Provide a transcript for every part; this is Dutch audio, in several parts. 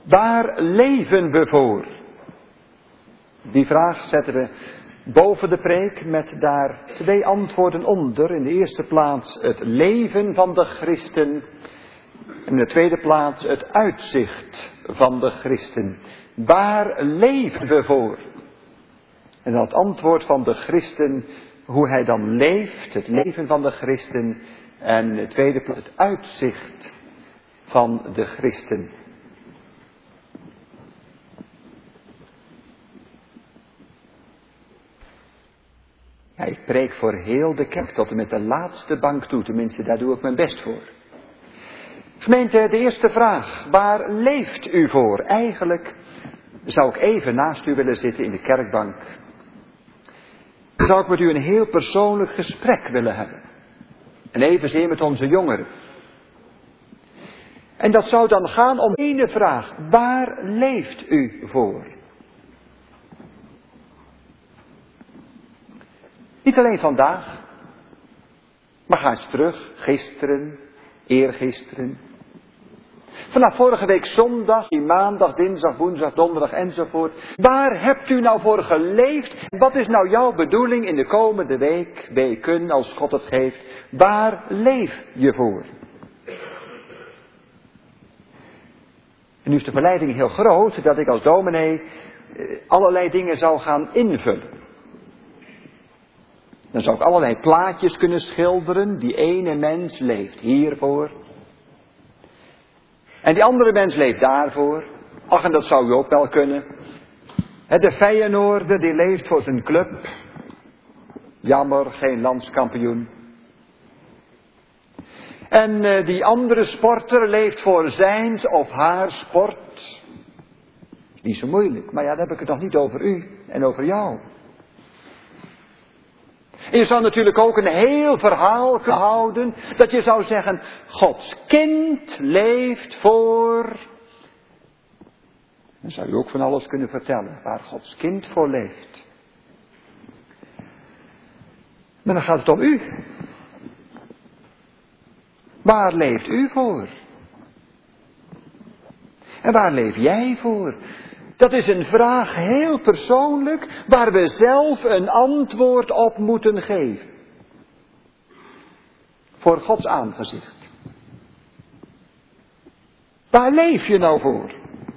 Waar leven we voor? Die vraag zetten we boven de preek met daar 2 antwoorden onder. In de eerste plaats het leven van de christen. En in de tweede plaats het uitzicht van de christen. Waar leven we voor? En dan het antwoord van de christen, hoe hij dan leeft, het leven van de christen. En in de tweede plaats het uitzicht van de christen. Ja, ik preek voor heel de kerk tot en met de laatste bank toe, tenminste daar doe ik mijn best voor. Gemeente, de eerste vraag, waar leeft u voor? Eigenlijk zou ik even naast u willen zitten in de kerkbank. Zou ik met u een heel persoonlijk gesprek willen hebben. En evenzeer met onze jongeren. En dat zou dan gaan om één vraag, waar leeft u voor? Niet alleen vandaag, maar ga eens terug, gisteren, eergisteren. Vanaf vorige week zondag, maandag, dinsdag, woensdag, donderdag enzovoort. Waar hebt u nou voor geleefd? Wat is nou jouw bedoeling in de komende week, weken, als God het geeft? Waar leef je voor? En nu is de verleiding heel groot dat ik als dominee allerlei dingen zou gaan invullen. Dan zou ik allerlei plaatjes kunnen schilderen. Die ene mens leeft hiervoor. En die andere mens leeft daarvoor. Ach, en dat zou u ook wel kunnen. De Feyenoorder die leeft voor zijn club. Jammer, geen landskampioen. En die andere sporter leeft voor zijn of haar sport. Niet zo moeilijk, maar ja, dan heb ik het nog niet over u en over jou. En je zou natuurlijk ook een heel verhaal kunnen houden, dat je zou zeggen, Gods kind leeft voor. Dan zou je ook van alles kunnen vertellen, waar Gods kind voor leeft. Maar dan gaat het om u. Waar leeft u voor? En waar leef jij voor? Dat is een vraag heel persoonlijk, waar we zelf een antwoord op moeten geven. Voor Gods aangezicht. Waar leef je nou voor?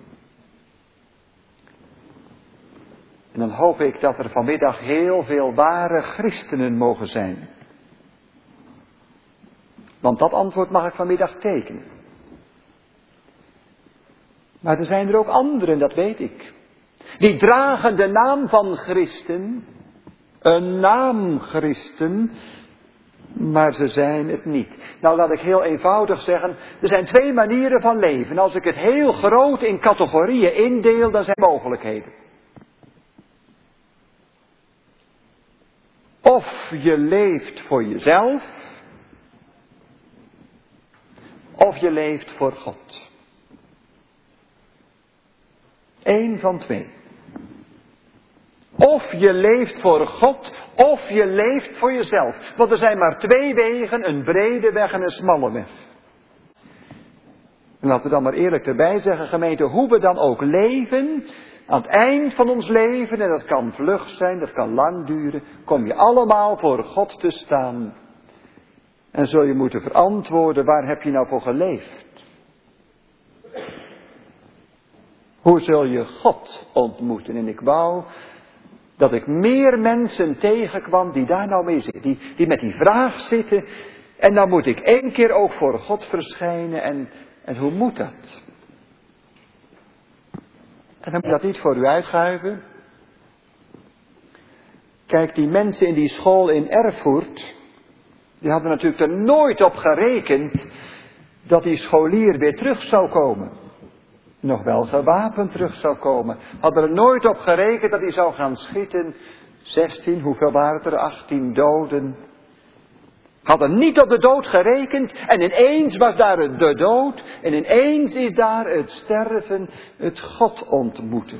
En dan hoop ik dat er vanmiddag heel veel ware christenen mogen zijn. Want dat antwoord mag ik vanmiddag tekenen. Maar er zijn er ook anderen, dat weet ik. Die dragen de naam van christen. Een naam christen. Maar ze zijn het niet. Nou, laat ik heel eenvoudig zeggen. Er zijn 2 manieren van leven. Als ik het heel groot in categorieën indeel, dan zijn mogelijkheden. Of je leeft voor jezelf. Of je leeft voor God. 1 van 2. Of je leeft voor God, of je leeft voor jezelf. Want er zijn maar 2 wegen, een brede weg en een smalle weg. En laten we dan maar eerlijk erbij zeggen, gemeente, hoe we dan ook leven, aan het eind van ons leven, en dat kan vlug zijn, dat kan lang duren, kom je allemaal voor God te staan. En zul je moeten verantwoorden, waar heb je nou voor geleefd? Hoe zul je God ontmoeten? En ik wou dat ik meer mensen tegenkwam die daar nou mee zitten. Die met die vraag zitten. En dan moet ik 1 keer ook voor God verschijnen. En hoe moet dat? En dan moet ik dat niet voor u uitschuiven. Kijk, die mensen in die school in Erfurt. Die hadden natuurlijk er nooit op gerekend dat die scholier weer terug zou komen. Nog wel gewapend terug zou komen. Hadden er nooit op gerekend dat hij zou gaan schieten. 16, hoeveel waren het er? 18 doden. Hadden niet op de dood gerekend. En ineens was daar de dood. En ineens is daar het sterven, het God ontmoeten.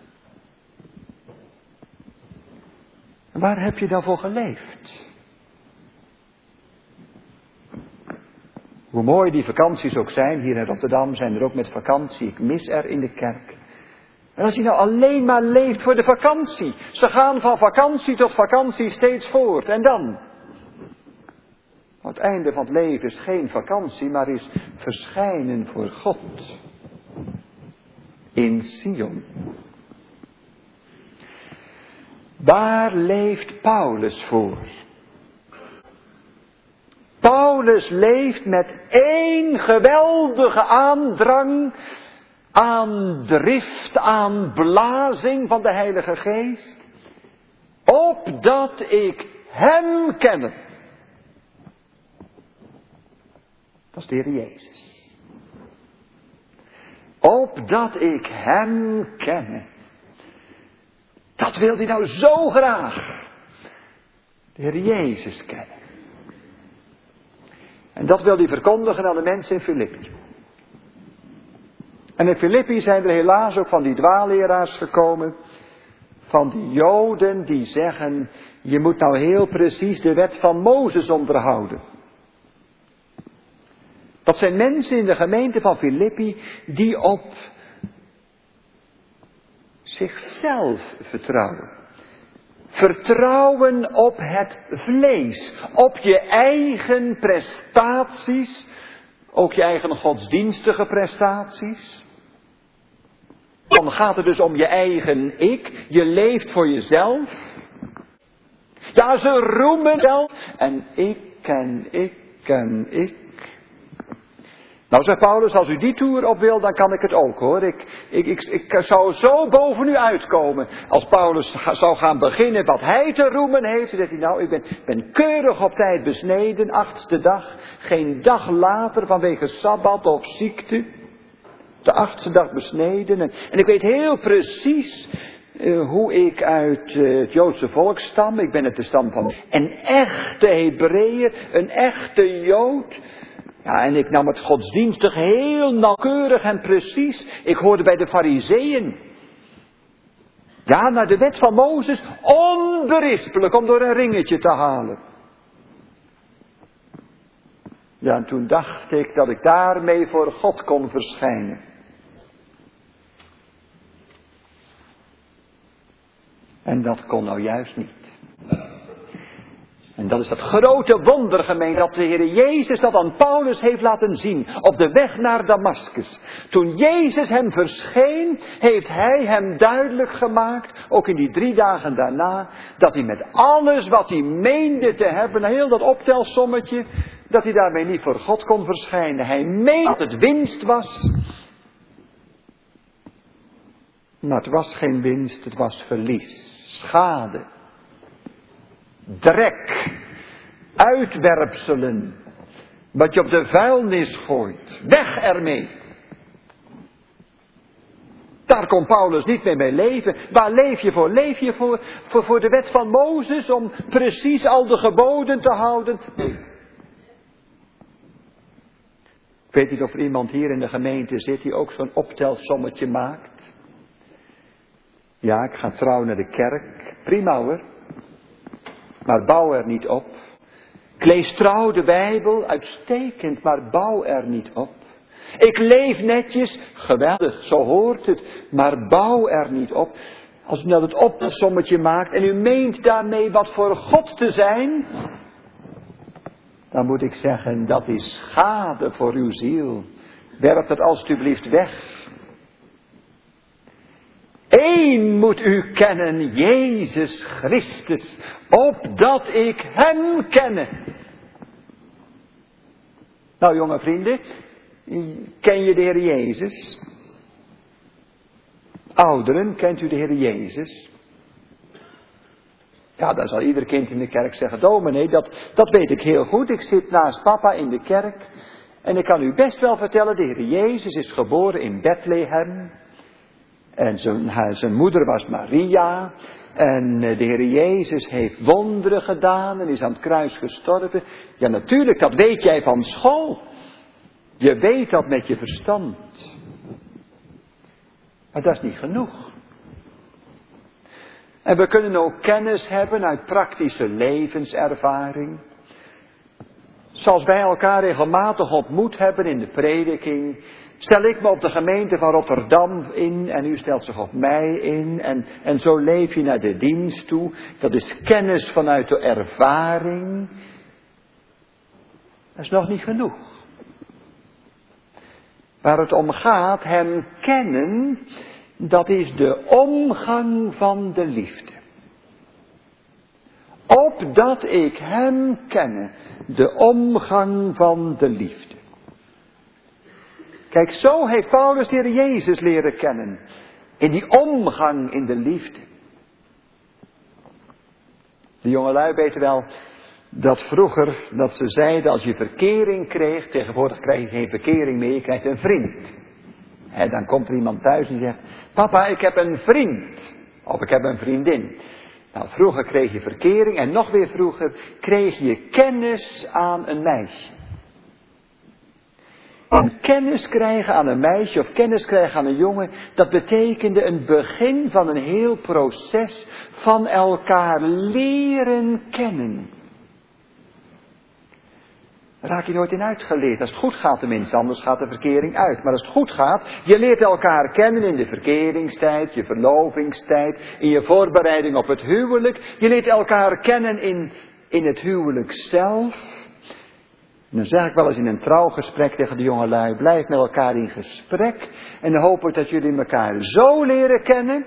En waar heb je dan voor geleefd? Hoe mooi die vakanties ook zijn, hier in Rotterdam zijn er ook met vakantie. Ik mis er in de kerk. En als je nou alleen maar leeft voor de vakantie. Ze gaan van vakantie tot vakantie steeds voort. En dan? Het einde van het leven is geen vakantie, maar is verschijnen voor God. In Sion. Waar leeft Paulus voor? Paulus leeft met één geweldige aandrang, aan drift, aan blazing van de Heilige Geest. Opdat ik hem kenne. Dat is de Heer Jezus. Opdat ik hem kenne. Dat wil hij nou zo graag. De Heer Jezus kennen. En dat wil hij verkondigen aan de mensen in Filippi. En in Filippi zijn er helaas ook van die dwaalleraars gekomen. Van die Joden die zeggen, je moet nou heel precies de wet van Mozes onderhouden. Dat zijn mensen in de gemeente van Filippi die op zichzelf vertrouwen. Vertrouwen op het vlees, op je eigen prestaties, ook je eigen godsdienstige prestaties. Dan gaat het dus om je eigen ik, je leeft voor jezelf. Ja, ze roemen zelf en ik. Nou, zegt Paulus, als u die toer op wil, dan kan ik het ook hoor. Ik zou zo boven u uitkomen. Als Paulus zou gaan beginnen wat hij te roemen heeft, dan zegt hij, nou, ik ben keurig op tijd besneden, 8e dag. Geen dag later vanwege sabbat of ziekte. De 8e dag besneden. En ik weet heel precies hoe ik uit het Joodse volk stam. Ik ben uit de stam van een echte Hebreeër, een echte Jood. Ja, en ik nam het godsdienstig heel nauwkeurig en precies. Ik hoorde bij de Farizeeën. Ja, naar de wet van Mozes, onberispelijk om door een ringetje te halen. Ja, en toen dacht ik dat ik daarmee voor God kon verschijnen. En dat kon nou juist niet. En dat is dat grote wonder, gemeente, dat de Heer Jezus dat aan Paulus heeft laten zien op de weg naar Damaskus. Toen Jezus hem verscheen, heeft hij hem duidelijk gemaakt, ook in die 3 dagen daarna, dat hij met alles wat hij meende te hebben, heel dat optelsommetje, dat hij daarmee niet voor God kon verschijnen. Hij meende dat het winst was. Maar het was geen winst, het was verlies, schade. Drek, uitwerpselen, wat je op de vuilnis gooit, weg ermee. Daar kon Paulus niet meer mee leven. Waar leef je voor? Leef je voor de wet van Mozes om precies al de geboden te houden? Nee. Ik weet niet of er iemand hier in de gemeente zit die ook zo'n optelsommetje maakt. Ja, ik ga trouw naar de kerk. Prima hoor. Maar bouw er niet op. Ik lees trouw de Bijbel, uitstekend, maar bouw er niet op. Ik leef netjes, geweldig, zo hoort het, maar bouw er niet op. Als u nou het optelsommetje maakt en u meent daarmee wat voor God te zijn, dan moet ik zeggen, dat is schade voor uw ziel. Werp dat alstublieft weg. Eén moet u kennen, Jezus Christus, opdat ik hem kenne. Nou jonge vrienden, ken je de Heer Jezus? Ouderen, kent u de Heer Jezus? Ja, dan zal ieder kind in de kerk zeggen, dominee, dat weet ik heel goed. Ik zit naast papa in de kerk en ik kan u best wel vertellen, de Heer Jezus is geboren in Bethlehem. En zijn moeder was Maria. En de Heer Jezus heeft wonderen gedaan en is aan het kruis gestorven. Ja, natuurlijk, dat weet jij van school. Je weet dat met je verstand. Maar dat is niet genoeg. En we kunnen ook kennis hebben uit praktische levenservaring. Zoals wij elkaar regelmatig ontmoet hebben in de prediking, stel ik me op de gemeente van Rotterdam in en u stelt zich op mij in. En zo leef je naar de dienst toe. Dat is kennis vanuit de ervaring. Dat is nog niet genoeg. Waar het om gaat, hem kennen, dat is de omgang van de liefde. Opdat ik hem kenne, de omgang van de liefde. Kijk, zo heeft Paulus de Heer Jezus leren kennen. In die omgang in de liefde. De jongelui weten wel dat vroeger, dat ze zeiden als je verkering kreeg, tegenwoordig krijg je geen verkering meer, je krijgt een vriend. Dan komt er iemand thuis en zegt, papa, ik heb een vriend. Of ik heb een vriendin. Nou, vroeger kreeg je verkering en nog weer vroeger kreeg je kennis aan een meisje. En kennis krijgen aan een meisje of kennis krijgen aan een jongen, dat betekende een begin van een heel proces van elkaar leren kennen. Daar raak je nooit in uitgeleerd. Als het goed gaat tenminste, anders gaat de verkering uit. Maar als het goed gaat, je leert elkaar kennen in de verkeringstijd, je verlovingstijd, in je voorbereiding op het huwelijk. Je leert elkaar kennen in het huwelijk zelf. En dan zeg ik wel eens in een trouwgesprek tegen de jongelui, blijf met elkaar in gesprek. En dan hoop ik dat jullie elkaar zo leren kennen,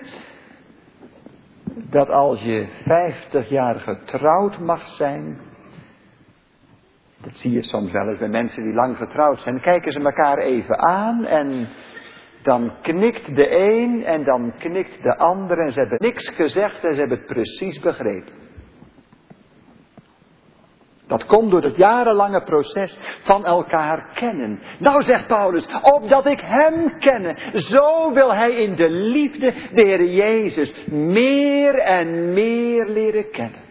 dat als je 50 jaar getrouwd mag zijn. Dat zie je soms wel eens bij mensen die lang getrouwd zijn. Dan kijken ze elkaar even aan en dan knikt de een en dan knikt de ander. En ze hebben niks gezegd en ze hebben het precies begrepen. Dat komt door het jarenlange proces van elkaar kennen. Nou zegt Paulus, opdat ik hem kenne. Zo wil hij in de liefde de Heer Jezus meer en meer leren kennen.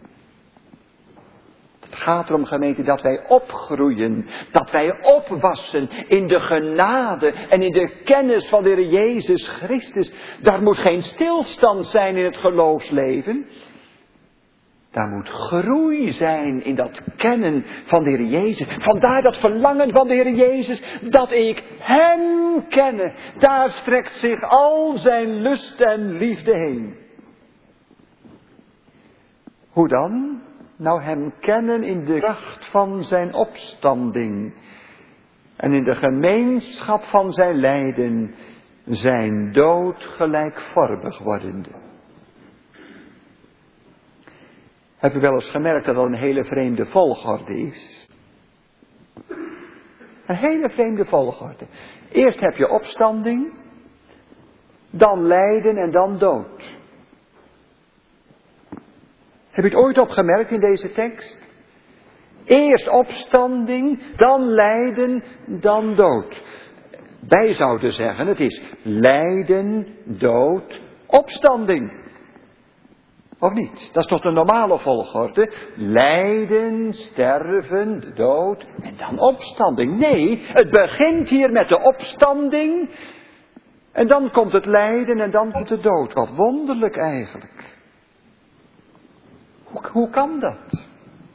Het gaat erom, gemeente, dat wij opgroeien, dat wij opwassen in de genade en in de kennis van de Heer Jezus Christus. Daar moet geen stilstand zijn in het geloofsleven. Daar moet groei zijn in dat kennen van de Heer Jezus. Vandaar dat verlangen van de Heer Jezus, dat ik hem kenne. Daar strekt zich al zijn lust en liefde heen. Hoe dan? Nou, hem kennen in de kracht van zijn opstanding. En in de gemeenschap van zijn lijden, zijn dood gelijkvormig wordende. Heb u wel eens gemerkt dat dat een hele vreemde volgorde is? Een hele vreemde volgorde. Eerst heb je opstanding, dan lijden en dan dood. Heb je het ooit opgemerkt in deze tekst? Eerst opstanding, dan lijden, dan dood. Wij zouden zeggen, het is lijden, dood, opstanding. Of niet? Dat is toch de normale volgorde? Lijden, sterven, dood en dan opstanding. Nee, het begint hier met de opstanding. En dan komt het lijden en dan komt de dood. Wat wonderlijk eigenlijk. Hoe kan dat?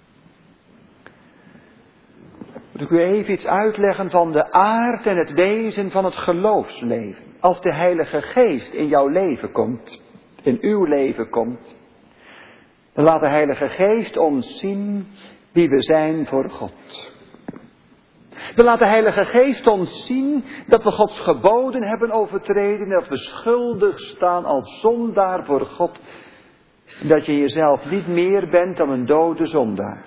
Moet ik u even iets uitleggen van de aard en het wezen van het geloofsleven. Als de Heilige Geest in jouw leven komt, in uw leven komt, dan laat de Heilige Geest ons zien wie we zijn voor God. Dan laat de Heilige Geest ons zien dat we Gods geboden hebben overtreden en dat we schuldig staan als zondaar voor God. En dat je jezelf niet meer bent dan een dode zondaar.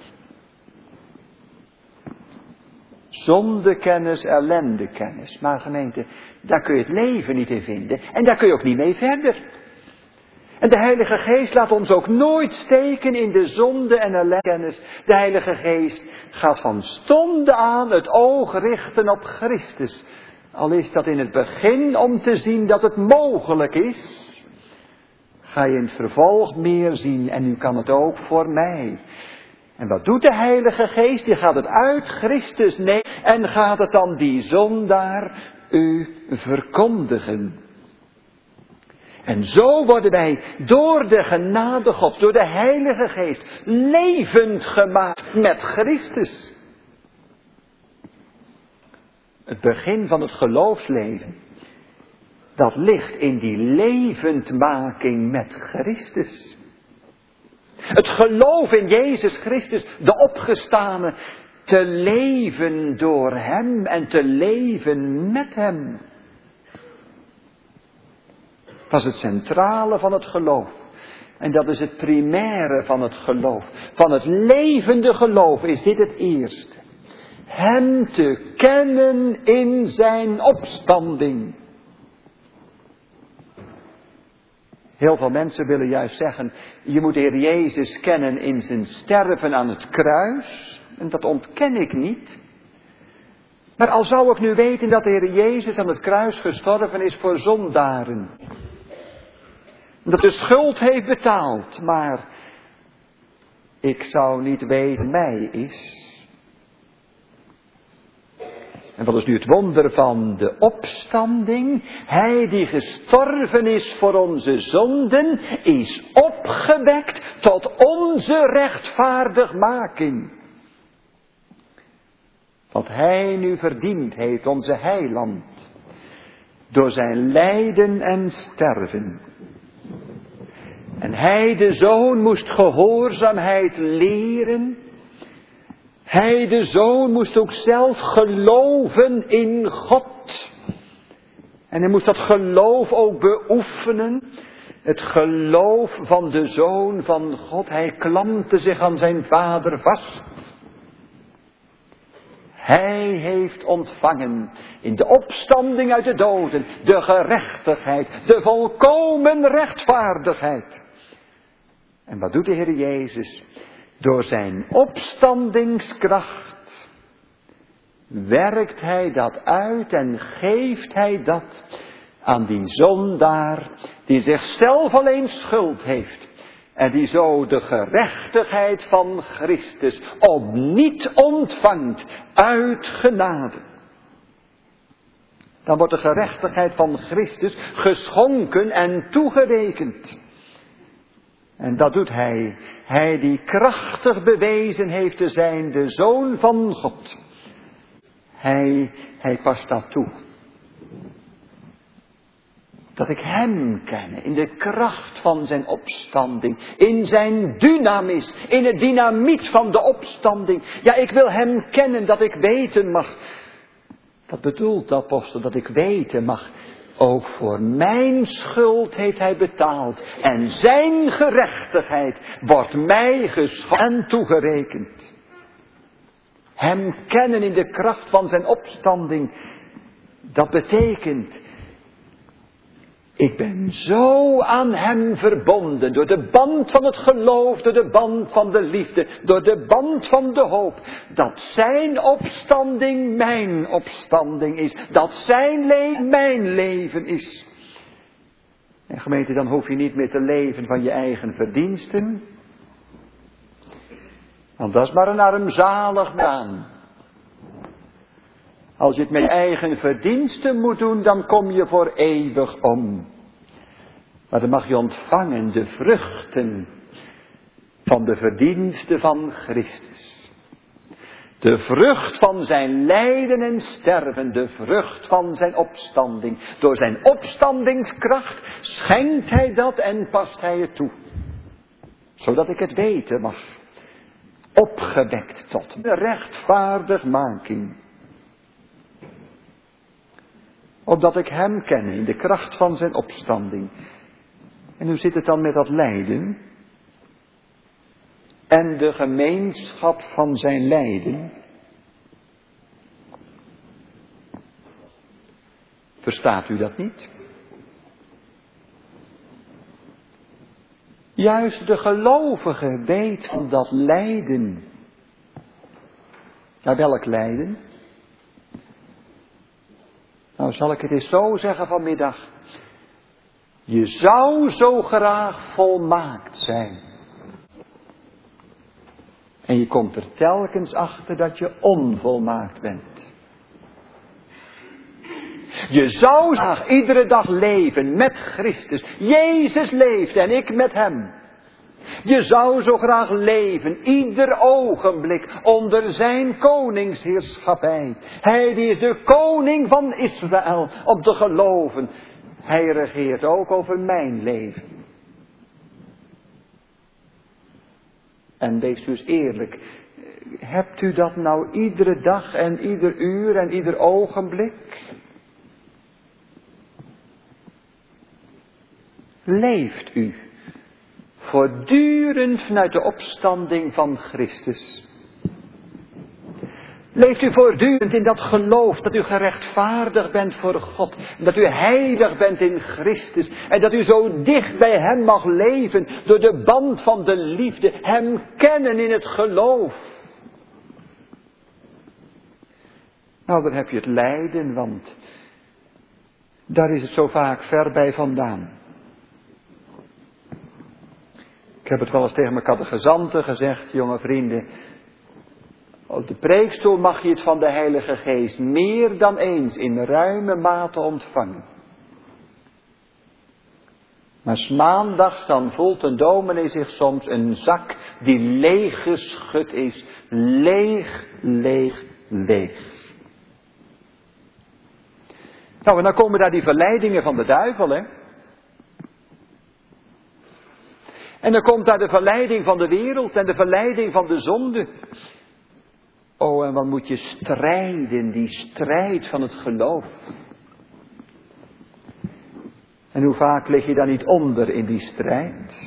Zondekennis, ellendekennis. Maar gemeente, daar kun je het leven niet in vinden. En daar kun je ook niet mee verder. En de Heilige Geest laat ons ook nooit steken in de zonde en ellendekennis. De Heilige Geest gaat van stonde aan het oog richten op Christus. Al is dat in het begin om te zien dat het mogelijk is. Ga je in het vervolg meer zien en nu kan het ook voor mij. En wat doet de Heilige Geest? Die gaat het uit Christus nemen en gaat het dan die zondaar u verkondigen. En zo worden wij door de genade Gods, door de Heilige Geest, levend gemaakt met Christus. Het begin van het geloofsleven, dat ligt in die levendmaking met Christus. Het geloof in Jezus Christus, de opgestane, te leven door Hem en te leven met Hem. Dat is het centrale van het geloof. En dat is het primaire van het geloof. Van het levende geloof is dit het eerste. Hem te kennen in zijn opstanding. Heel veel mensen willen juist zeggen, je moet de Heer Jezus kennen in zijn sterven aan het kruis. En dat ontken ik niet. Maar al zou ik nu weten dat de Heer Jezus aan het kruis gestorven is voor zondaren. Dat de schuld heeft betaald, maar ik zou niet weten mij is. En wat is nu het wonder van de opstanding? Hij die gestorven is voor onze zonden, is opgewekt tot onze rechtvaardigmaking. Wat hij nu verdiend heeft, onze heiland, door zijn lijden en sterven. En hij, de Zoon, moest gehoorzaamheid leren. Hij, de Zoon, moest ook zelf geloven in God. En hij moest dat geloof ook beoefenen. Het geloof van de Zoon van God. Hij klampte zich aan zijn Vader vast. Hij heeft ontvangen in de opstanding uit de doden de gerechtigheid, de volkomen rechtvaardigheid. En wat doet de Heer Jezus? Door zijn opstandingskracht werkt hij dat uit en geeft hij dat aan die zondaar die zichzelf alleen schuld heeft. En die zo de gerechtigheid van Christus opnieuw ontvangt uit genade. Dan wordt de gerechtigheid van Christus geschonken en toegerekend. En dat doet hij. Hij die krachtig bewezen heeft te zijn de Zoon van God. Hij past dat toe. Dat ik hem ken in de kracht van zijn opstanding. In zijn dynamis. In het dynamiet van de opstanding. Ja, ik wil hem kennen dat ik weten mag. Dat bedoelt de apostel, dat ik weten mag. Ook voor mijn schuld heeft hij betaald. En zijn gerechtigheid wordt mij geschonken en toegerekend. Hem kennen in de kracht van zijn opstanding. Dat betekent, ik ben zo aan hem verbonden. Door de band van het geloof, door de band van de liefde, door de band van de hoop. Dat zijn opstanding mijn opstanding is. Dat zijn leven mijn leven is. En gemeente, dan hoef je niet meer te leven van je eigen verdiensten. Want dat is maar een armzalig baan. Als je het met je eigen verdiensten moet doen, dan kom je voor eeuwig om. Maar dan mag je ontvangen de vruchten van de verdiensten van Christus. De vrucht van zijn lijden en sterven, de vrucht van zijn opstanding. Door zijn opstandingskracht schenkt hij dat en past hij het toe. Zodat ik het weten mag. Opgewekt tot de rechtvaardigmaking. Opdat ik hem ken in de kracht van zijn opstanding. En hoe zit het dan met dat lijden? En de gemeenschap van zijn lijden. Verstaat u dat niet? Juist de gelovige weet van dat lijden. Ja, welk lijden? Nou, zal ik het eens zo zeggen vanmiddag. Je zou zo graag volmaakt zijn. En je komt er telkens achter dat je onvolmaakt bent. Je zou graag iedere dag leven met Christus. Jezus leeft en ik met hem. Je zou zo graag leven, ieder ogenblik, onder zijn koningsheerschappij. Hij die is de koning van Israël, om te geloven. Hij regeert ook over mijn leven. En wees dus eerlijk, hebt u dat nou iedere dag en ieder uur en ieder ogenblik? Leeft u voortdurend vanuit de opstanding van Christus? Leeft u voortdurend in dat geloof dat u gerechtvaardigd bent voor God, dat u heilig bent in Christus en dat u zo dicht bij Hem mag leven door de band van de liefde, Hem kennen in het geloof? Nou, dan heb je het lijden, want daar is het zo vaak ver bij vandaan. Ik heb het wel eens tegen mijn catechizanten gezegd, jonge vrienden. Op de preekstoel mag je het van de Heilige Geest meer dan eens in ruime mate ontvangen. Maar 's maandags dan voelt een dominee zich soms een zak die leeg geschud is. Leeg, leeg, leeg. Nou, en dan komen daar die verleidingen van de duivel, hè. En dan komt daar de verleiding van de wereld en de verleiding van de zonde. Oh, en wat moet je strijden, die strijd van het geloof. En hoe vaak lig je dan niet onder in die strijd?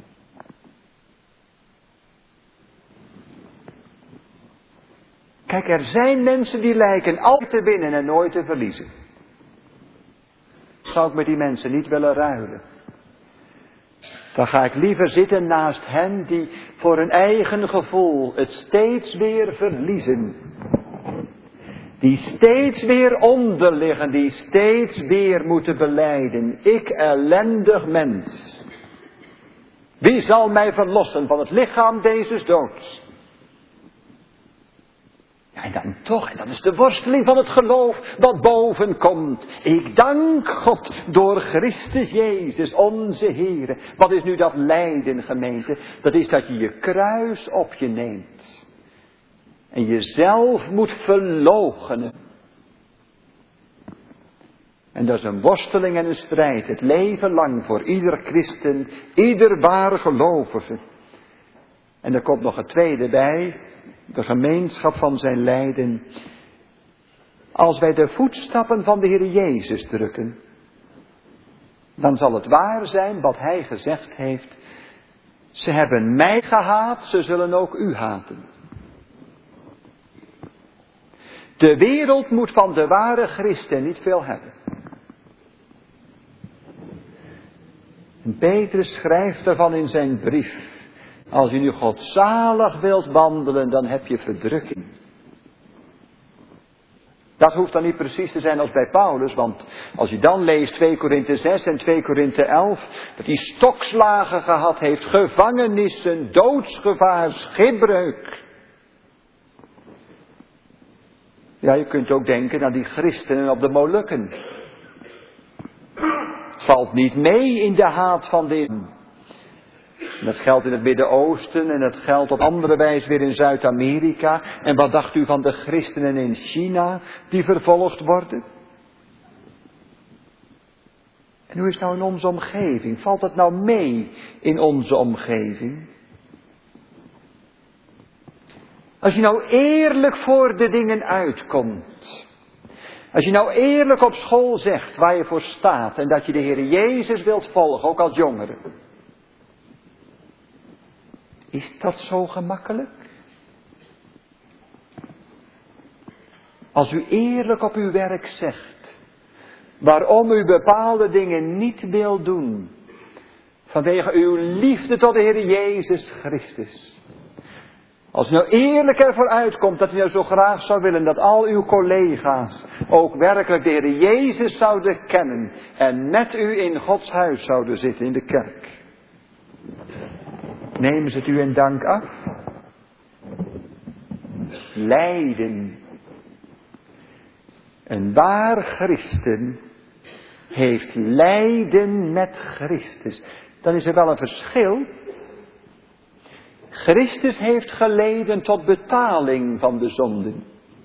Kijk, er zijn mensen die lijken altijd te winnen en nooit te verliezen. Zou ik met die mensen niet willen ruilen? Dan ga ik liever zitten naast hen die voor hun eigen gevoel het steeds weer verliezen. Die steeds weer onderliggen, die steeds weer moeten belijden. Ik ellendig mens. Wie zal mij verlossen van het lichaam deze doods? Ja, en dan toch, en dat is de worsteling van het geloof wat boven komt. Ik dank God door Christus Jezus, onze Heere. Wat is nu dat lijden, gemeente? Dat is dat je je kruis op je neemt. En jezelf moet verloochenen. En dat is een worsteling en een strijd, het leven lang voor ieder christen, ieder ware gelovige. En er komt nog het tweede bij, de gemeenschap van zijn lijden. Als wij de voetstappen van de Heer Jezus drukken, dan zal het waar zijn wat Hij gezegd heeft. Ze hebben mij gehaat, ze zullen ook u haten. De wereld moet van de ware christen niet veel hebben. En Petrus schrijft ervan in zijn brief. Als u nu godzalig wilt wandelen, dan heb je verdrukking. Dat hoeft dan niet precies te zijn als bij Paulus, want als je dan leest 2 Korinthe 6 en 2 Korinthe 11, dat hij stokslagen gehad heeft, gevangenissen, doodsgevaar, schipbreuk. Ja, je kunt ook denken aan die christenen op de Molukken. Valt niet mee in de haat van dit. Dat geldt in het Midden-Oosten en dat geldt op andere wijze weer in Zuid-Amerika. En wat dacht u van de christenen in China die vervolgd worden? En hoe is het nou in onze omgeving? Valt het nou mee in onze omgeving? Als je nou eerlijk voor de dingen uitkomt. Als je nou eerlijk op school zegt waar je voor staat en dat je de Heer Jezus wilt volgen, ook als jongere. Is dat zo gemakkelijk? Als u eerlijk op uw werk zegt waarom u bepaalde dingen niet wil doen, vanwege uw liefde tot de Heer Jezus Christus. Als u nou eerlijk ervoor uitkomt dat u nou zo graag zou willen dat al uw collega's ook werkelijk de Heer Jezus zouden kennen en met u in Gods huis zouden zitten in de kerk. Nemen ze het u in dank af? Lijden. Een waar christen heeft lijden met Christus. Dan is er wel een verschil. Christus heeft geleden tot betaling van de zonden.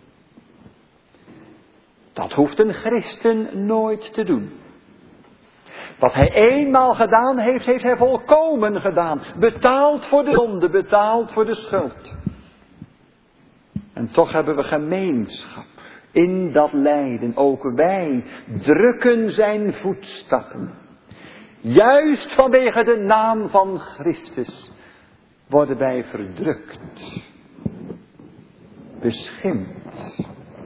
Dat hoeft een christen nooit te doen. Wat hij eenmaal gedaan heeft, heeft hij volkomen gedaan. Betaald voor de zonde, betaald voor de schuld. En toch hebben we gemeenschap in dat lijden. Ook wij drukken zijn voetstappen. Juist vanwege de naam van Christus worden wij verdrukt, beschimpt.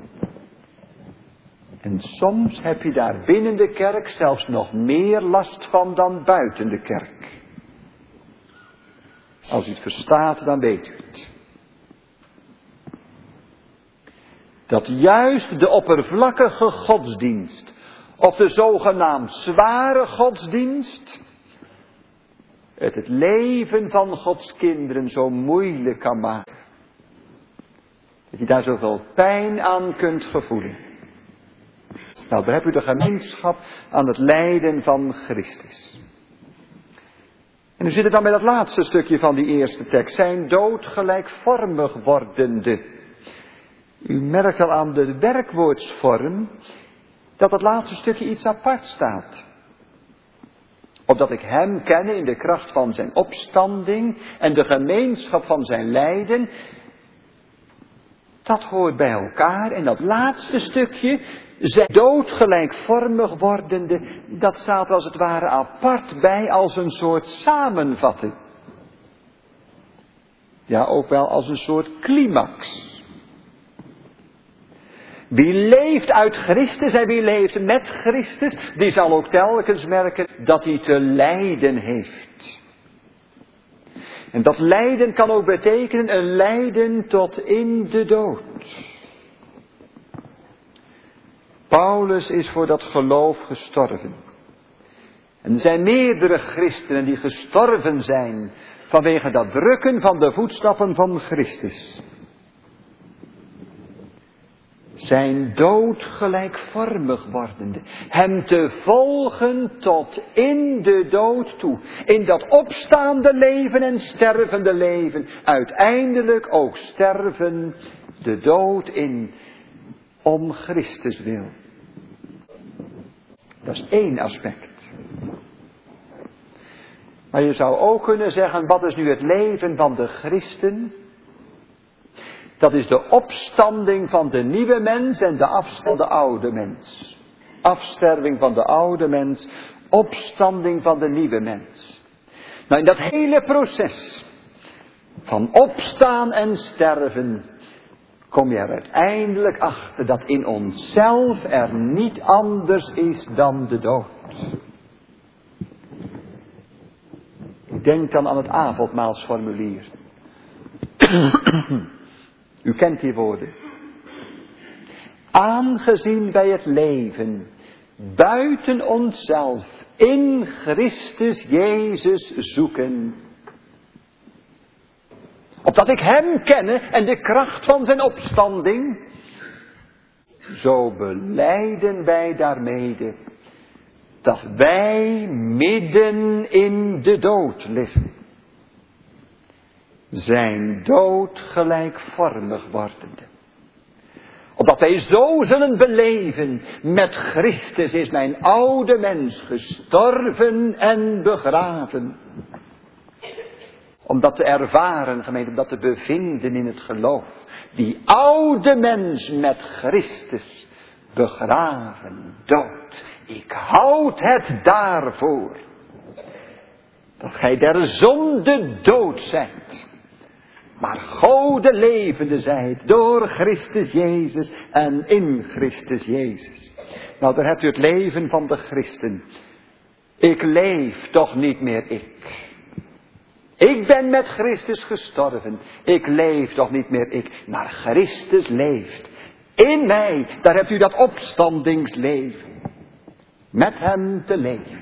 En soms heb je daar binnen de kerk zelfs nog meer last van dan buiten de kerk. Als u het verstaat, dan weet u het. Dat juist de oppervlakkige godsdienst, of de zogenaamd zware godsdienst, het leven van Gods kinderen zo moeilijk kan maken. Dat je daar zoveel pijn aan kunt gevoelen. Nou, daar heb u de gemeenschap aan het lijden van Christus. En u zit er dan bij dat laatste stukje van die eerste tekst. Zijn dood gelijkvormig wordende. U merkt al aan de werkwoordsvorm dat het laatste stukje iets apart staat. Opdat ik hem kenne in de kracht van zijn opstanding en de gemeenschap van zijn lijden. Dat hoort bij elkaar. En dat laatste stukje, zijn dood gelijkvormig wordende, dat staat als het ware apart bij als een soort samenvatting. Ja, ook wel als een soort climax. Wie leeft uit Christus en wie leeft met Christus, die zal ook telkens merken dat hij te lijden heeft. En dat lijden kan ook betekenen een lijden tot in de dood. Paulus is voor dat geloof gestorven. En er zijn meerdere christenen die gestorven zijn vanwege dat drukken van de voetstappen van Christus. Zijn dood gelijkvormig wordende. Hem te volgen tot in de dood toe. In dat opstaande leven en stervende leven. Uiteindelijk ook sterven de dood in. Om Christus wil. Dat is één aspect. Maar je zou ook kunnen zeggen, wat is nu het leven van de christen? Dat is de opstanding van de nieuwe mens en de afsterving van de oude mens. Afsterving van de oude mens, opstanding van de nieuwe mens. Nou, in dat hele proces van opstaan en sterven kom je er uiteindelijk achter dat in onszelf er niet anders is dan de dood. Denk dan aan het avondmaalsformulier. U kent die woorden. Aangezien wij het leven buiten onszelf in Christus Jezus zoeken. Opdat ik hem kenne en de kracht van zijn opstanding. Zo belijden wij daarmede dat wij midden in de dood liggen. Zijn dood gelijkvormig wordende. Opdat wij zo zullen beleven, met Christus is mijn oude mens gestorven en begraven. Om dat te ervaren, gemeente, om dat te bevinden in het geloof. Die oude mens met Christus begraven, dood. Ik houd het daarvoor. Dat gij der zonde dood zijt. Maar Gode levende zijt door Christus Jezus en in Christus Jezus. Nou, daar hebt u het leven van de christen. Ik leef toch niet meer ik. Ik ben met Christus gestorven. Ik leef toch niet meer ik. Maar Christus leeft in mij. Daar hebt u dat opstandingsleven. Met hem te leven.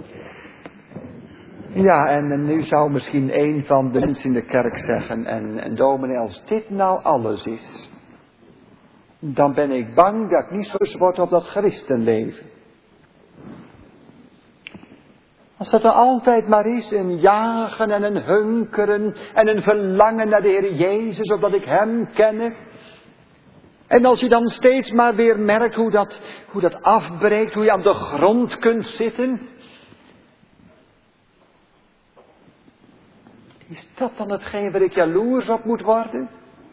Ja, en nu zou misschien een van de mensen in de kerk zeggen, en dominee, als dit nou alles is, dan ben ik bang dat ik niet zo word op dat christenleven. Als dat er altijd maar is, een jagen en een hunkeren en een verlangen naar de Heer Jezus, opdat ik Hem kenne. En als je dan steeds maar weer merkt hoe dat afbreekt, hoe je aan de grond kunt zitten. Is dat dan hetgeen waar ik jaloers op moet worden?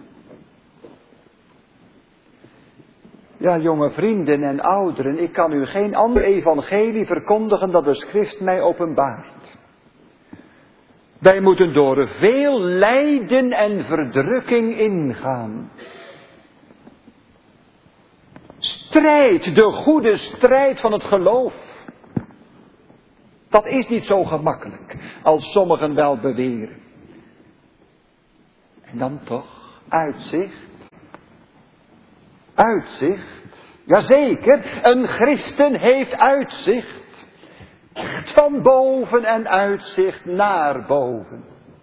Ja, jonge vrienden en ouderen, ik kan u geen ander evangelie verkondigen dan de schrift mij openbaart. Wij moeten door veel lijden en verdrukking ingaan. Strijd, de goede strijd van het geloof. Dat is niet zo gemakkelijk, als sommigen wel beweren. En dan toch, uitzicht. Uitzicht. Jazeker, een christen heeft uitzicht. Echt van boven en uitzicht naar boven.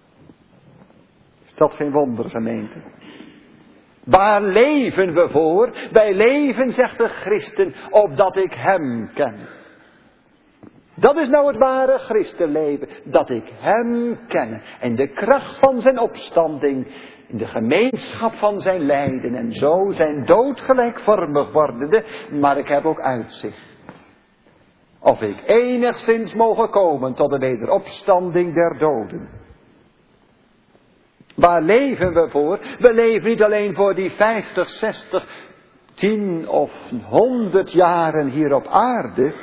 Is dat geen wonder, gemeente? Waar leven we voor? Wij leven, zegt de christen, opdat ik Hem ken. Dat is nou het ware christenleven, dat ik Hem ken. En de kracht van zijn opstanding, in de gemeenschap van zijn lijden en zo zijn dood gelijkvormig wordende, maar ik heb ook uitzicht. Of ik enigszins mogen komen tot de wederopstanding der doden. Waar leven we voor? We leven niet alleen voor die 50, 60, 10 of 100 jaren hier op aarde.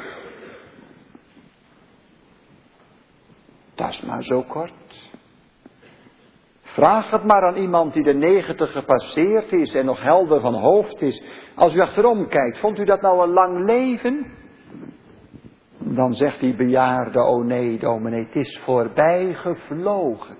Dat is maar zo kort. Vraag het maar aan iemand die de 90 gepasseerd is en nog helder van hoofd is. Als u achterom kijkt, vond u dat nou een lang leven? Dan zegt die bejaarde, oh nee dominee, het is voorbij gevlogen.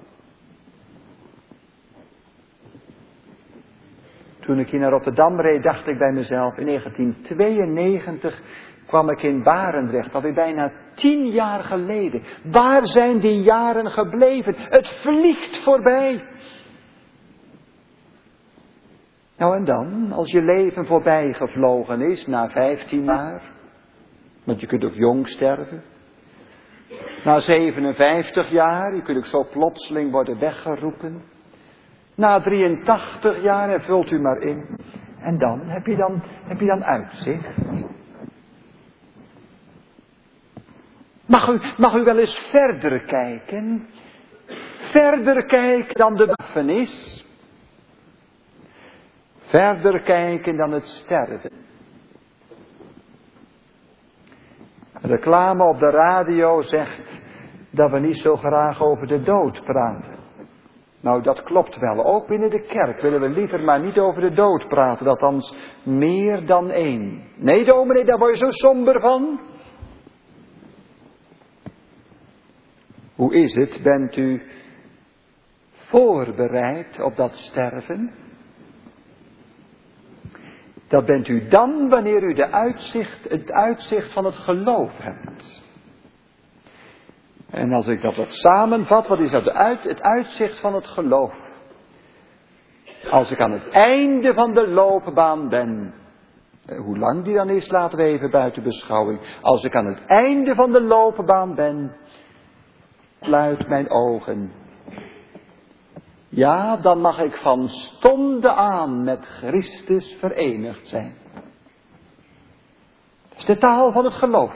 Toen ik hier naar Rotterdam reed, dacht ik bij mezelf, in 1992 kwam ik in Barendrecht, alweer bijna 10 jaar geleden. Waar zijn die jaren gebleven? Het vliegt voorbij. Nou en dan, als je leven voorbij gevlogen is, na 15 jaar, want je kunt ook jong sterven. Na 57 jaar, je kunt ook zo plotseling worden weggeroepen. Na 83 jaar, en vult u maar in. En dan, heb je dan uitzicht? Mag u wel eens verder kijken? Verder kijken dan de begrafenis? Verder kijken dan het sterven? Reclame op de radio zegt dat we niet zo graag over de dood praten. Nou, dat klopt wel. Ook binnen de kerk willen we liever maar niet over de dood praten. Althans, meer dan één. Nee, dominee, daar word je zo somber van. Hoe is het? Bent u voorbereid op dat sterven? Dat bent u dan wanneer u het uitzicht van het geloof hebt. En als ik dat wat samenvat, wat is dat het uitzicht van het geloof? Als ik aan het einde van de loopbaan ben, hoe lang die dan is, laten we even buiten beschouwing. Als ik aan het einde van de loopbaan ben, sluit mijn ogen. Ja, dan mag ik van stonde aan met Christus verenigd zijn. Dat is de taal van het geloof.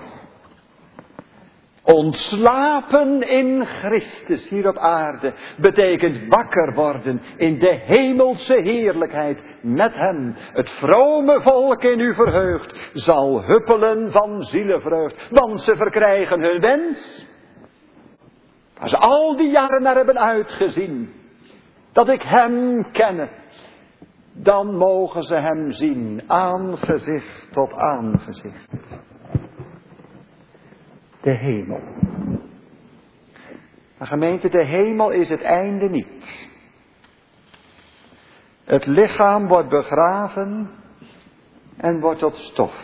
Ontslapen in Christus hier op aarde betekent wakker worden in de hemelse heerlijkheid met Hem. Het vrome volk in u verheugt zal huppelen van zielenvreugd, want ze verkrijgen hun wens. Waar ze al die jaren naar hebben uitgezien, dat ik Hem kenne, dan mogen ze Hem zien, aangezicht tot aangezicht. De hemel. Maar gemeente, de hemel is het einde niet. Het lichaam wordt begraven en wordt tot stof.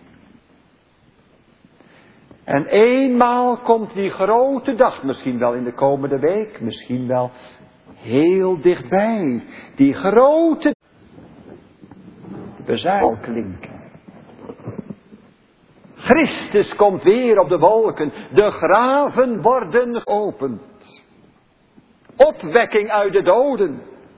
En eenmaal komt die grote dag, misschien wel in de komende week, misschien wel heel dichtbij. Die grote bezuin klinken. Christus komt weer op de wolken. De graven worden geopend. Opwekking uit de doden.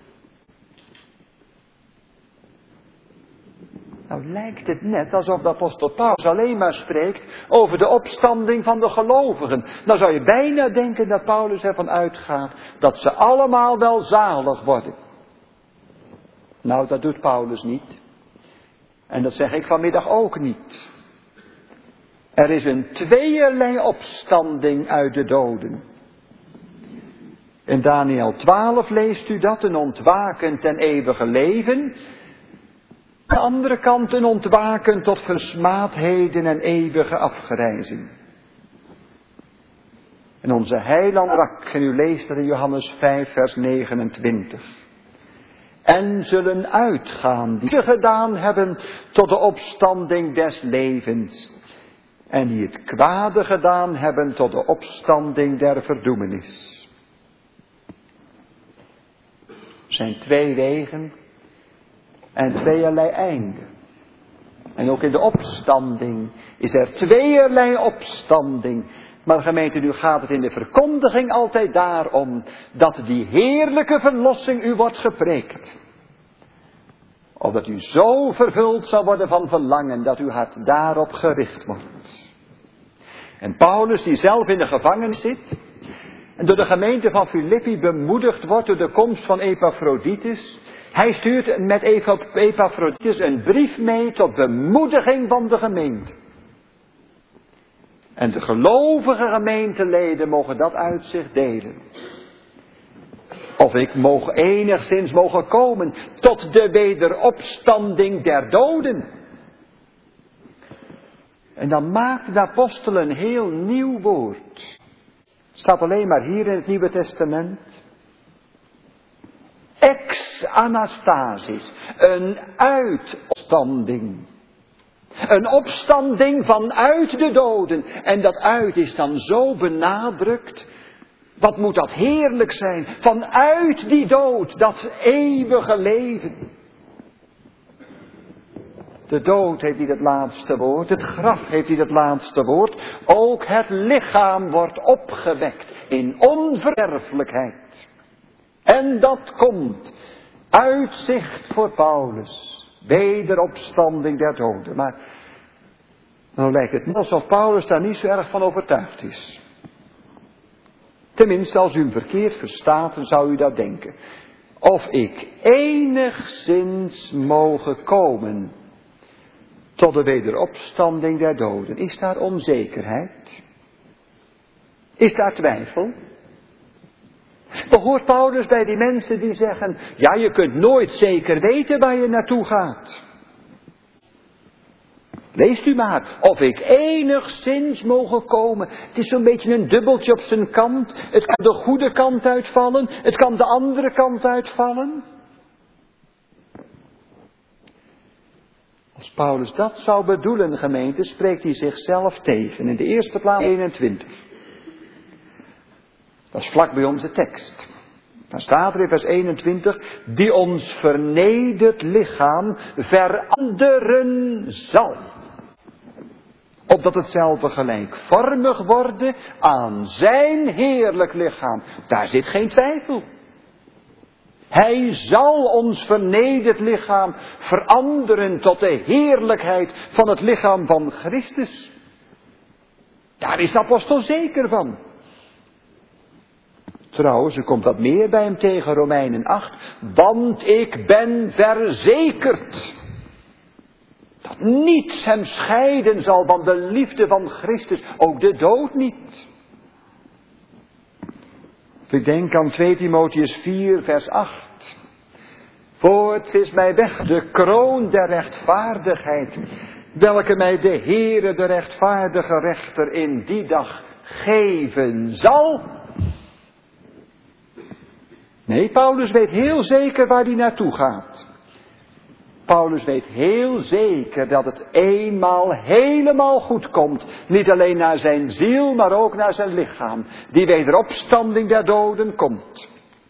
Nou lijkt het net alsof de apostel Paulus alleen maar spreekt over de opstanding van de gelovigen. Dan zou je bijna denken dat Paulus ervan uitgaat dat ze allemaal wel zalig worden. Nou, dat doet Paulus niet. En dat zeg ik vanmiddag ook niet. Er is een tweeërlei opstanding uit de doden. In Daniël 12 leest u dat, een ontwaken ten eeuwige leven. Aan de andere kant een ontwaken tot versmaadheden en eeuwige afgrijzing. En onze heiland sprak, en u leest dat in Johannes 5 vers 29. En zullen uitgaan die gedaan hebben tot de opstanding des levens. En die het kwade gedaan hebben tot de opstanding der verdoemenis. Er zijn twee wegen en tweeërlei einden. En ook in de opstanding is er tweeërlei opstanding. Maar gemeente, nu gaat het in de verkondiging altijd daarom dat die heerlijke verlossing u wordt gepreekt. Opdat u zo vervuld zal worden van verlangen dat uw hart daarop gericht wordt. En Paulus, die zelf in de gevangenis zit en door de gemeente van Filippi bemoedigd wordt door de komst van Epaphroditus. Hij stuurt met Epaphroditus een brief mee tot bemoediging van de gemeente. En de gelovige gemeenteleden mogen dat uit zich delen. Of ik enigszins mogen komen tot de wederopstanding der doden. En dan maakt de apostel een heel nieuw woord. Het staat alleen maar hier in het Nieuwe Testament. Ex-anastasis, een uitopstanding. Een opstanding vanuit de doden. En dat uit is dan zo benadrukt. Wat moet dat heerlijk zijn. Vanuit die dood, dat eeuwige leven. De dood heeft niet het laatste woord. Het graf heeft niet het laatste woord. Ook het lichaam wordt opgewekt in onverwerfelijkheid. En dat komt. Uitzicht voor Paulus. Wederopstanding der doden. Maar nou lijkt het net alsof Paulus daar niet zo erg van overtuigd is. Tenminste, als u hem verkeerd verstaat, dan zou u dat denken. Of ik enigszins mogen komen tot de wederopstanding der doden. Is daar onzekerheid? Is daar twijfel? Behoort Paulus bij die mensen die zeggen, ja, je kunt nooit zeker weten waar je naartoe gaat. Leest u maar, of ik enigszins mogen komen. Het is zo'n beetje een dubbeltje op zijn kant. Het kan de goede kant uitvallen, het kan de andere kant uitvallen. Als Paulus dat zou bedoelen, gemeente, spreekt hij zichzelf tegen. In de eerste plaats 21. Dat is vlak bij onze tekst. Dan staat er in vers 21, die ons vernederd lichaam veranderen zal. Opdat hetzelfde gelijkvormig worden aan zijn heerlijk lichaam. Daar zit geen twijfel. Hij zal ons vernederd lichaam veranderen tot de heerlijkheid van het lichaam van Christus. Daar is de apostel zeker van. Trouwens, er komt wat meer bij hem tegen, Romeinen 8. Want ik ben verzekerd dat niets hem scheiden zal van de liefde van Christus, ook de dood niet. Ik denk aan 2 Timotheüs 4 vers 8. Voorts is mij weg de kroon der rechtvaardigheid, welke mij de Heere, de rechtvaardige rechter, in die dag geven zal. Nee, Paulus weet heel zeker waar hij naartoe gaat. Paulus weet heel zeker dat het eenmaal helemaal goed komt. Niet alleen naar zijn ziel, maar ook naar zijn lichaam. Die wederopstanding der doden komt.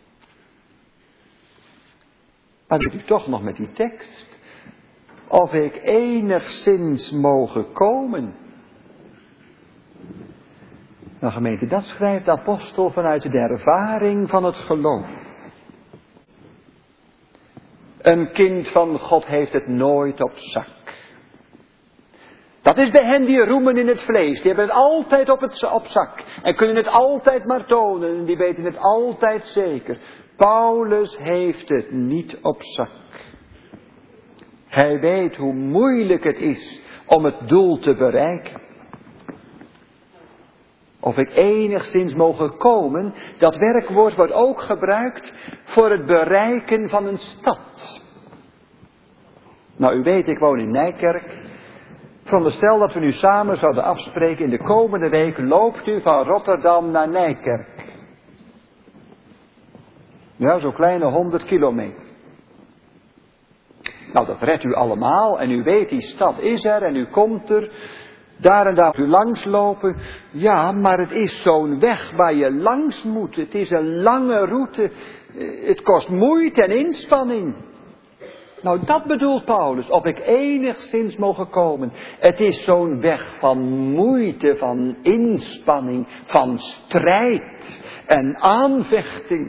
Maar weet u toch nog met die tekst. Of ik enigszins mogen komen Nou gemeente, dat schrijft de apostel vanuit de ervaring van het geloof. Een kind van God heeft het nooit op zak. Dat is bij hen die roemen in het vlees. Die hebben het altijd op zak. En kunnen het altijd maar tonen. En die weten het altijd zeker. Paulus heeft het niet op zak. Hij weet hoe moeilijk het is om het doel te bereiken. Of ik enigszins mogen komen, dat werkwoord wordt ook gebruikt voor het bereiken van een stad. Nou, u weet, ik woon in Nijkerk. Veronderstel dat we nu samen zouden afspreken, in de komende week loopt u van Rotterdam naar Nijkerk. Ja, zo'n kleine 100 kilometer. Nou, dat redt u allemaal en u weet, die stad is er en u komt er. Daar en daar u langslopen. Ja, maar het is zo'n weg waar je langs moet. Het is een lange route. Het kost moeite en inspanning. Nou, dat bedoelt Paulus. Of ik enigszins mogen komen. Het is zo'n weg van moeite, van inspanning, van strijd en aanvechting.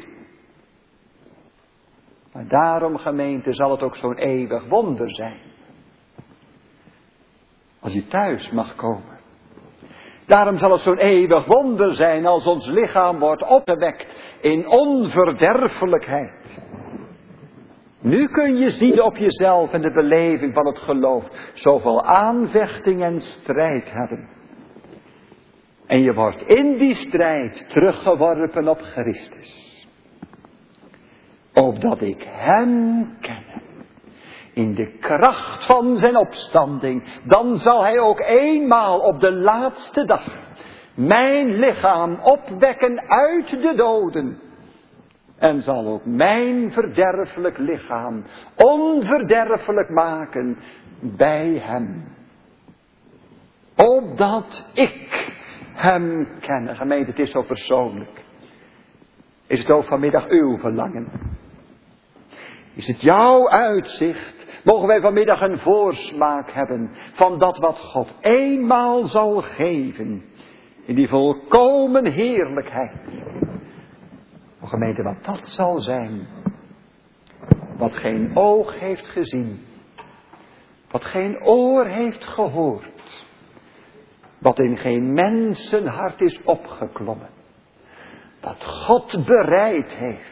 Maar daarom, gemeente, zal het ook zo'n eeuwig wonder zijn. Als je thuis mag komen. Daarom zal het zo'n eeuwig wonder zijn als ons lichaam wordt opgewekt in onverderfelijkheid. Nu kun je zien op jezelf en de beleving van het geloof zoveel aanvechting en strijd hebben. En je wordt in die strijd teruggeworpen op Christus. Opdat ik hem ken. In de kracht van zijn opstanding, dan zal hij ook eenmaal op de laatste dag mijn lichaam opwekken uit de doden. En zal ook mijn verderfelijk lichaam onverderfelijk maken bij hem. Opdat ik hem ken. Gemeente, het is zo persoonlijk. Is het ook vanmiddag uw verlangen? Is het jouw uitzicht? Mogen wij vanmiddag een voorsmaak hebben van dat wat God eenmaal zal geven. In die volkomen heerlijkheid. O gemeente, wat dat zal zijn. Wat geen oog heeft gezien. Wat geen oor heeft gehoord. Wat in geen mensenhart is opgeklommen. Wat God bereid heeft.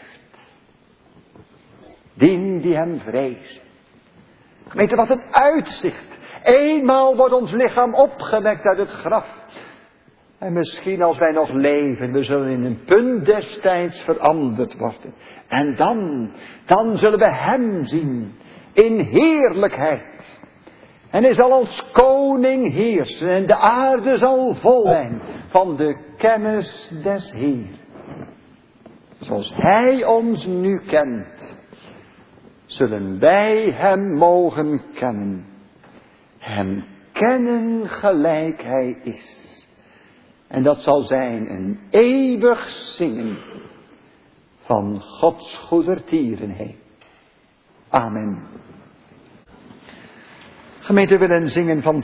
Die hem vrezen. Gemeente, wat een uitzicht. Eenmaal wordt ons lichaam opgewekt uit het graf. En misschien als wij nog leven, we zullen in een punt destijds veranderd worden. En dan zullen we hem zien. In heerlijkheid. En hij zal als koning heersen. En de aarde zal vol zijn van de kennis des Heeren. Zoals hij ons nu kent. Zullen wij hem mogen kennen. Hem kennen gelijk hij is. En dat zal zijn een eeuwig zingen van Gods goedertierenheid. Amen. Gemeente, willen zingen van